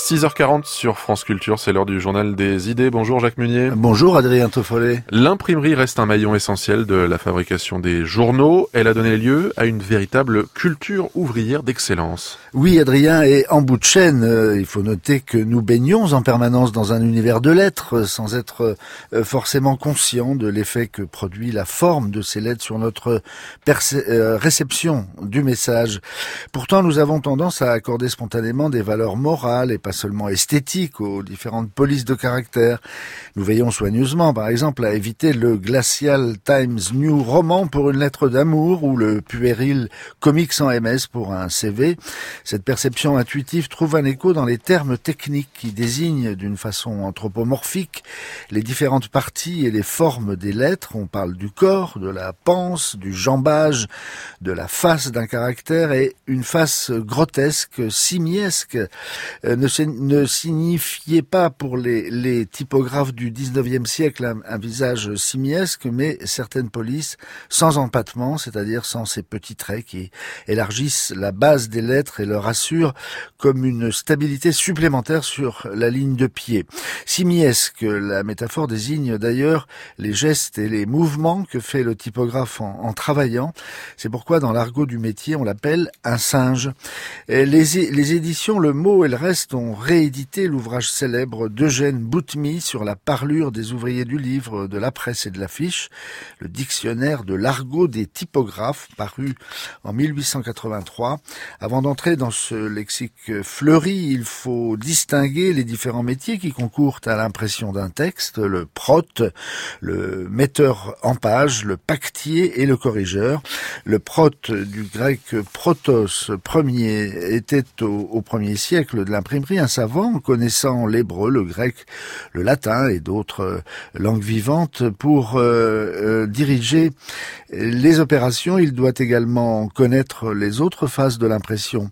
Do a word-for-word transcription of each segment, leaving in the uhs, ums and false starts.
six heures quarante sur France Culture, c'est l'heure du journal des idées. Bonjour Jacques Munier. Bonjour Adrien Toffollet. L'imprimerie reste un maillon essentiel de la fabrication des journaux. Elle a donné lieu à une véritable culture ouvrière d'excellence. Oui Adrien, et en bout de chaîne, euh, il faut noter que nous baignons en permanence dans un univers de lettres sans être euh, forcément conscients de l'effet que produit la forme de ces lettres sur notre perce- euh, réception du message. Pourtant, nous avons tendance à accorder spontanément des valeurs morales et pas seulement esthétiques aux différentes polices de caractère. Nous veillons soigneusement, par exemple, à éviter le glacial Times New Roman pour une lettre d'amour ou le puéril Comics sans M S pour un C V. Cette perception intuitive trouve un écho dans les termes techniques qui désignent d'une façon anthropomorphique les différentes parties et les formes des lettres. On parle du corps, de la panse, du jambage, de la face d'un caractère, et une face grotesque, simiesque, euh, ne, ne signifiait pas pour les, les typographes du dix-neuvième siècle un, un visage simiesque, mais certaines polices sans empattement, c'est-à-dire sans ces petits traits qui élargissent la base des lettres et leur assurent comme une stabilité supplémentaire sur la ligne de pied. Simiesque, la métaphore désigne d'ailleurs les gestes et les mouvements que fait le typographe en, en travaillant. C'est pourquoi dans l'argot du métier, on l'appelle un singe. Les, les éditions Le Mot et le Reste ont réédité l'ouvrage célèbre d'Eugène Boutmy sur la parlure des ouvriers du livre, de la presse et de l'affiche, le dictionnaire de l'argot des typographes, paru en mille huit cent quatre-vingt-trois. Avant d'entrer dans ce lexique fleuri, il faut distinguer les différents métiers qui concourent à l'impression d'un texte: le prote, le metteur en page, le pactier et le corrigeur. Le prote, du grec protos, premier, était au, au premier siècle de l'imprimerie un savant connaissant l'hébreu, le grec, le latin et d'autres langues vivantes. Pour euh, euh, diriger les opérations, il doit également connaître les autres phases de l'impression.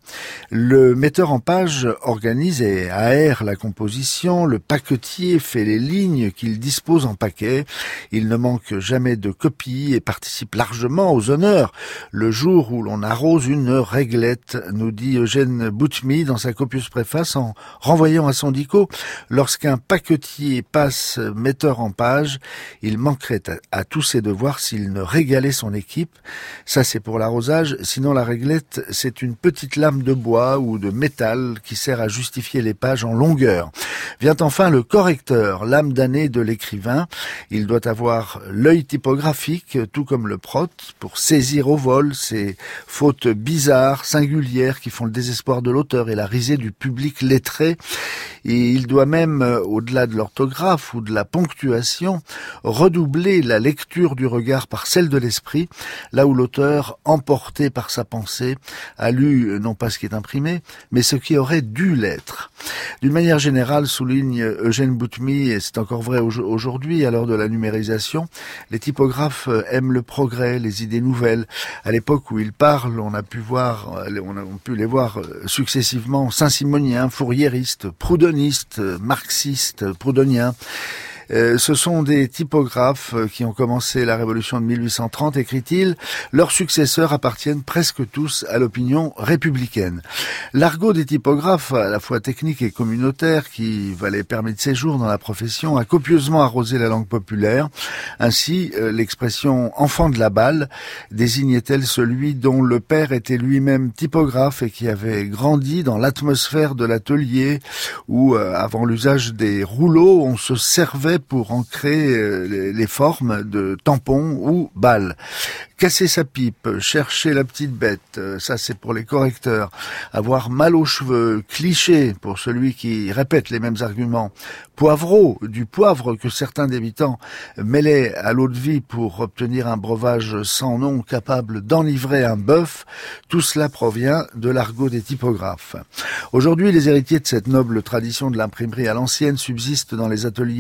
Le metteur en page organise et aère la composition, le paquetier fait les lignes qu'il dispose en paquet. Il ne manque jamais de copies et participe largement aux honneurs le jour où l'on arrose une réglette, nous dit Eugène Boutmy dans sa copieuse préface en renvoyant à son dico: lorsqu'un paquetier passe metteur en page, il manquerait à, à tous ses devoirs s'il ne régalait son équipe. Ça, c'est pour l'arrosage. Sinon, la réglette, c'est une petite lame de bois ou de métal qui sert à justifier les pages en longueur. Vient enfin le correcteur, l'âme damnée de l'écrivain. Il doit avoir l'œil typographique, tout comme le prote, pour saisir au vol ces fautes bizarres, singulières, qui font le désespoir de l'auteur et la risée du public lettré. Et il doit même, au-delà de l'orthographe ou de la ponctuation, redoubler la lecture du regard par celle de l'esprit, là où l'auteur, emporté par sa pensée, a lu non pas ce qui est imprimé, mais ce qui aurait dû l'être. D'une manière générale, souligne Eugène Boutmy, et c'est encore vrai aujourd'hui à l'heure de la numérisation, les typographes aiment le progrès, les idées nouvelles. À l'époque où ils parlent, on a pu voir, on a pu les voir successivement saint-simoniens, fourriéristes, proudhonistes, marxistes, proudhoniens. Euh, ce sont des typographes qui ont commencé la révolution de mille huit cent trente, écrit-il. Leurs successeurs appartiennent presque tous à l'opinion républicaine. L'argot des typographes, à la fois technique et communautaire, qui valait permis de séjour dans la profession, a copieusement arrosé la langue populaire. Ainsi, euh, l'expression « enfant de la balle » désignait-elle celui dont le père était lui-même typographe et qui avait grandi dans l'atmosphère de l'atelier où, euh, avant l'usage des rouleaux, on se servait pour ancrer les formes de tampons ou balles. Casser sa pipe, chercher la petite bête, ça c'est pour les correcteurs. Avoir mal aux cheveux, cliché pour celui qui répète les mêmes arguments. Poivreau, du poivre que certains débitants mêlaient à l'eau de vie pour obtenir un breuvage sans nom capable d'enivrer un bœuf. Tout cela provient de l'argot des typographes. Aujourd'hui, les héritiers de cette noble tradition de l'imprimerie à l'ancienne subsistent dans les ateliers de taille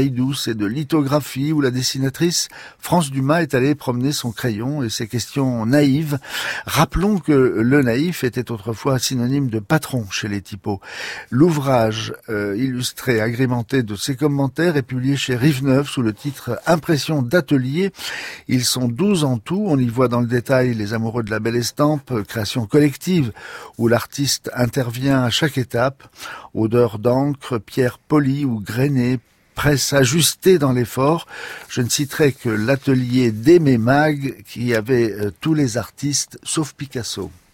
feuilles douces et de lithographie où la dessinatrice France Dumas est allée promener son crayon et ses questions naïves. Rappelons que le naïf était autrefois synonyme de patron chez les typos. L'ouvrage euh, illustré, agrémenté de ses commentaires est publié chez Rive-Neuve sous le titre Impression d'atelier. Ils sont douze en tout. On y voit dans le détail les amoureux de la belle estampe, création collective où l'artiste intervient à chaque étape. Odeur d'encre, pierre polie ou grainée, presse ajustée dans l'effort. Je ne citerai que l'atelier d'Aimé Mag qui avait euh, tous les artistes sauf Picasso.